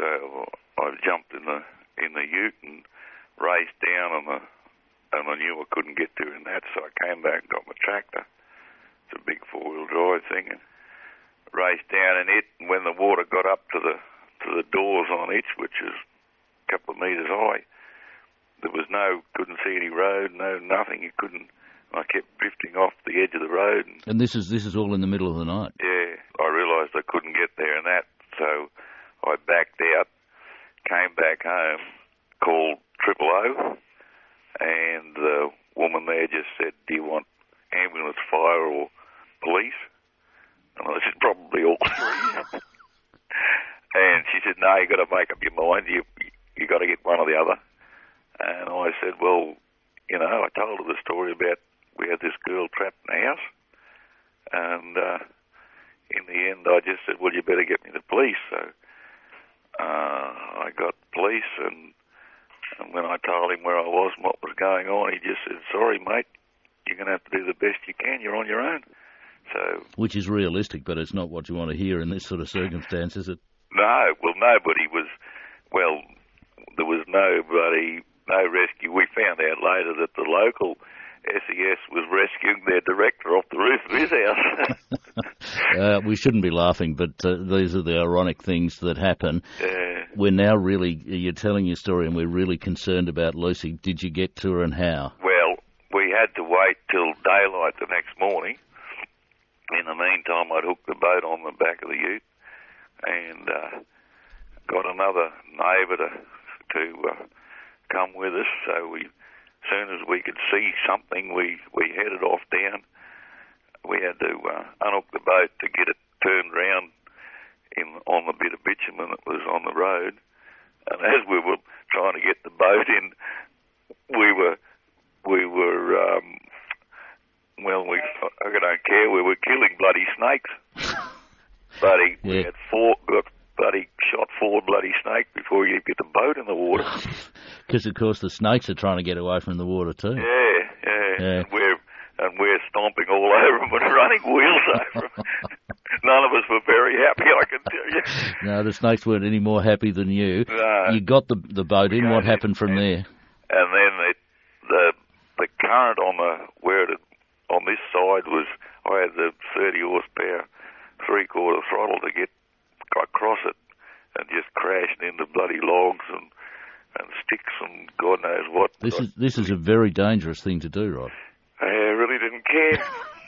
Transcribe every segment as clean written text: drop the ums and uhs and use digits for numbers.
So I jumped in the ute and raced down, and I knew I couldn't get to in that, so I came back and got my tractor. It's a big 4-wheel drive thing, and raced down in it. And when the water got up to the doors on it, which is a couple of metres high, there was couldn't see any road, nothing. You couldn't. I kept drifting off the edge of the road. And this is all in the middle of the night? Yeah. I realised I couldn't get there and that, so I backed out, came back home, called 000, and the woman there just said, "Do you want ambulance, fire or police?" And I said, "Probably all three." And she said, "No, you got to make up your mind. You got to get one or the other." And I said, "Well, I told her the story about we had this girl trapped in the house, and in the end I just said, well, you better get me the police." So I got the police, and when I told him where I was and what was going on, he just said, "Sorry, mate, you're going to have to do the best you can. You're on your own." So, which is realistic, but it's not what you want to hear in this sort of circumstance, is it? No, well, there was no rescue. We found out later that the local SES was rescuing their director off the roof of his house. We shouldn't be laughing, but these are the ironic things that happen. We're now you're telling your story, and we're really concerned about Lucy. Did you get to her, and how? Well, we had to wait till daylight the next morning. In the meantime, I'd hooked the boat on the back of the ute and got another neighbour to come with us. So as soon as we could see something, we headed off down. We had to unhook the boat to get it turned round on the bit of bitumen that was on the road. And as we were trying to get the boat in, I don't care, we were killing bloody snakes. Buddy, yeah. We had shot 4 bloody snakes before you get the boat in the water. Because, of course, the snakes are trying to get away from the water too. Yeah. And we're stomping all over them and running wheels over them. None of us were very happy, I can tell you. No, the snakes weren't any more happy than you. No. You got the boat in. What happened from there? And then the current on this side was, I had the 30 horsepower 3/4 throttle to get across it, and just crashed into bloody logs and sticks and God knows what. This is a very dangerous thing to do, Rod. I really didn't care.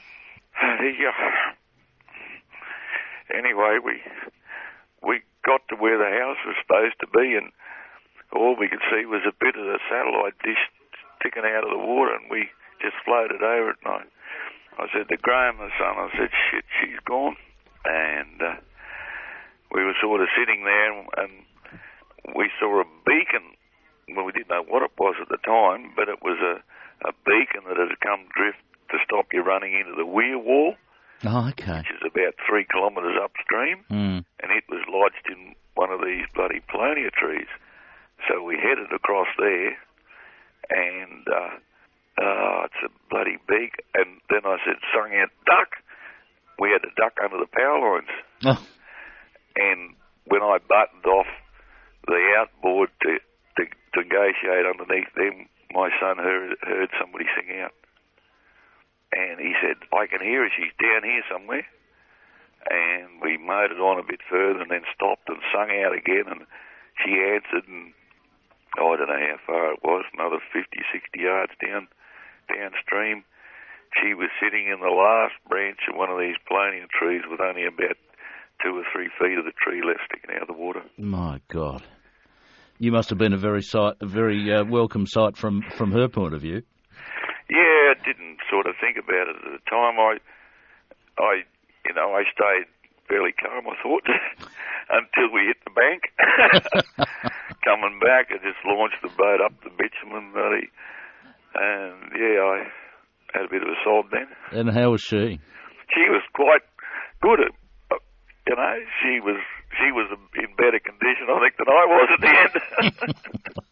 Anyway, we got to where the house was supposed to be, and all we could see was a bit of the satellite dish sticking out of the water, and we just floated over it. And I said to Graham, the son, I said, "Shit, she's gone." And we were sort of sitting there, and we saw a beacon. Well, we didn't know what it was at the time, but it was a beacon that had come drift to stop you running into the weir wall. Oh, okay. Which is about 3 kilometres upstream, and it was lodged in one of these bloody Polonia trees. So we headed across there, and it's a bloody beak. And then I sung out, "Duck!" We had to duck under the power lines. Oh. And when I buttoned off the outboard to negotiate underneath them, my son heard somebody sing out. And he said, "I can hear her, she's down here somewhere." And we motored on a bit further and then stopped and sung out again, and she answered, and I don't know how far it was, another 50, 60 yards downstream. She was sitting in the last branch of one of these Polonia trees with only about 2 or 3 feet of the tree left sticking out of the water. My God. You must have been a very welcome sight from her point of view. Yeah, I didn't sort of think about it at the time. I stayed fairly calm, I thought, until we hit the bank. Coming back, I just launched the boat up the bitumen, buddy. And I had a bit of a sob then. And how was she? She was quite good at, she was in better condition, I think, than I was at the end.